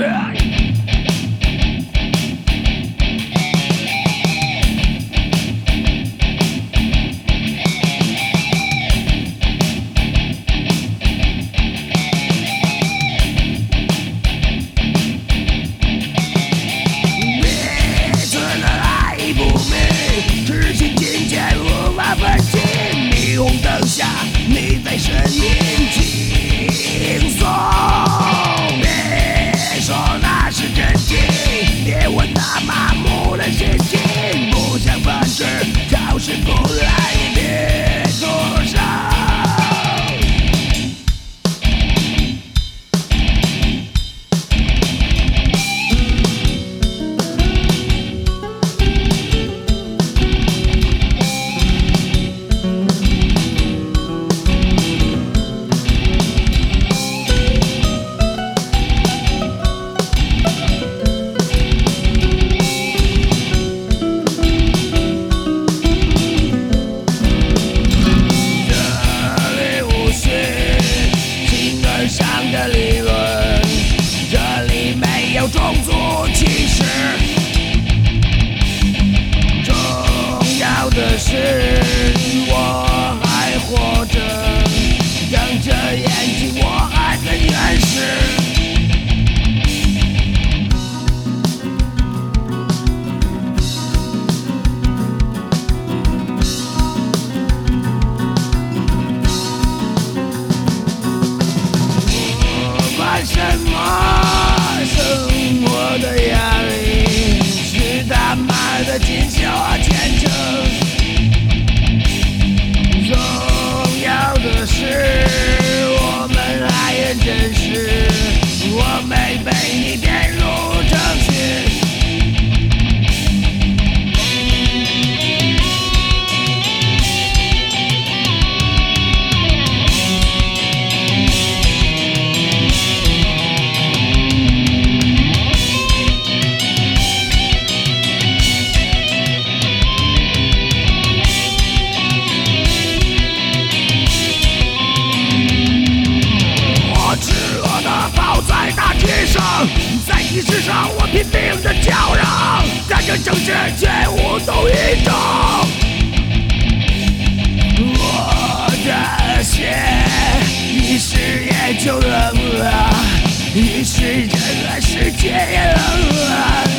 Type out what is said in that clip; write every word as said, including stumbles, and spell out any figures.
你在呻吟轻松，别说那是真情，别问那麻木的心情，不想分支，就是不来，也别多少。种族歧视，重要的是我还活着，睁着眼睛我还很原始。我管什么？生活的压力是他妈的锦绣和虔诚，重要的是我们还很真实，我没被你骗入程序。在大街上，在仪式上，我拼命的叫嚷，但这城市却无动于衷。我的血于是也就冷了，于是整个世界也冷了。